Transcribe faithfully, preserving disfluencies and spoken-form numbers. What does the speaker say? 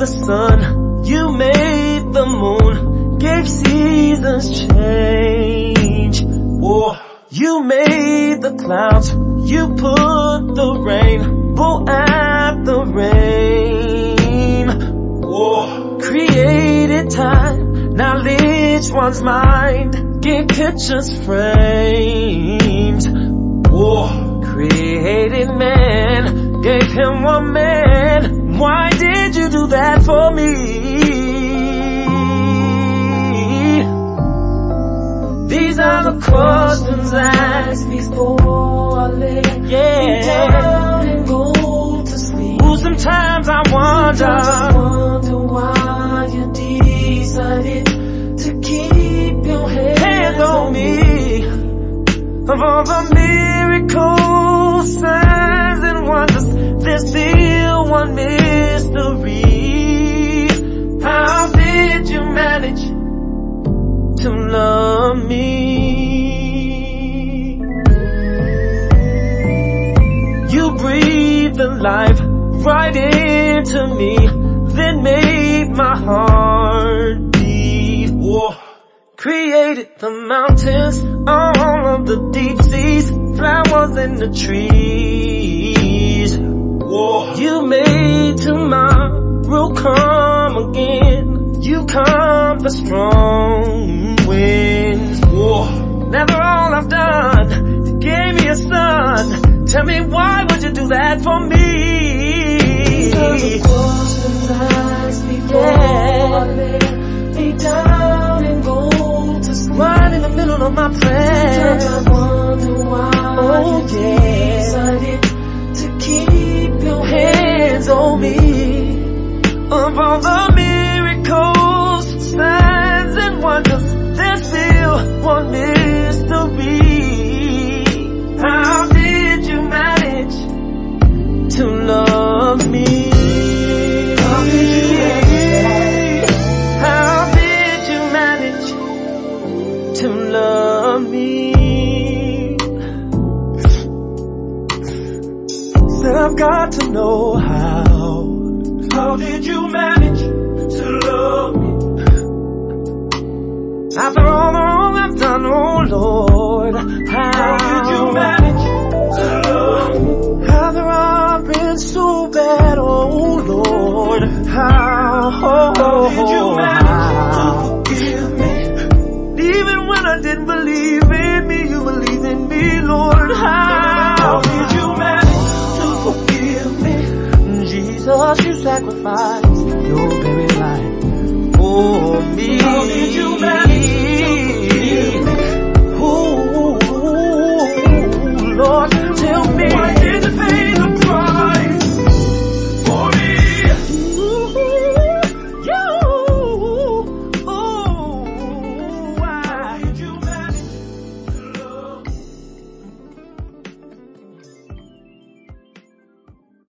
the sun, you made the moon, gave seasons change. Whoa. You made the clouds, you put the rainbow at the rain. Whoa. Created time, knowledge one's mind, gave pictures frames. Whoa. Created man, gave him one man. Why did you do that for me? These are the questions asked before I lay yeah. down and go to sleep. Ooh, sometimes I wonder, I wonder why you decided to keep your hands, hands on me. Of all the miracles, signs and wonders, there's still one mystery. How did you manage to love me? You breathed the life right into me, then made my heart beat. Whoa. Created the mountains, all of the deep seas, flowers in the trees. Whoa. You made tomorrow come again. You calmed the strong winds. Whoa. Never all I've done, you gave me a son. Tell me, why would you do that for me? These are the questions asked before yeah. I lay me down and go to sleep. Right in the middle of my prayer, sometimes I wonder why oh, you yeah. decided to keep your hands on me. Of all the miracles, signs and wonders, there's still one mystery. How did you manage to love me? How did you manage? How did you manage to love me? Said I've got to know how. How did you manage to love me? After all the wrong I've done, oh Lord, how, how did you manage to love me? After I've been so bad, oh Lord, how, how did you manage to forgive me? Even when I didn't believe in me, you believed in me, Lord. How, how did you manage to forgive me? Jesus, you sacrificed